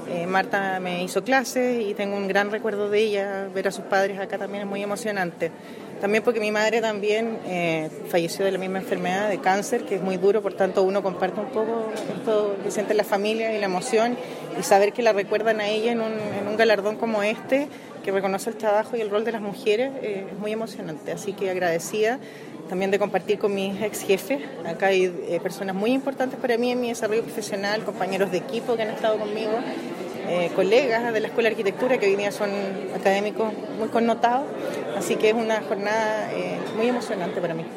Marta me hizo clases y tengo un gran recuerdo de ella. Ver a sus padres acá también es muy emocionante. También porque mi madre también falleció de la misma enfermedad, de cáncer, que es muy duro, por tanto uno comparte un poco esto que siente la familia y la emoción, y saber que la recuerdan a ella en un galardón como este, que reconoce el trabajo y el rol de las mujeres, es muy emocionante. Así que agradecida también de compartir con mis ex jefes. Acá hay personas muy importantes para mí en mi desarrollo profesional, compañeros de equipo que han estado conmigo, colegas de la Escuela de Arquitectura que hoy día son académicos muy connotados. Así que es una jornada muy emocionante para mí.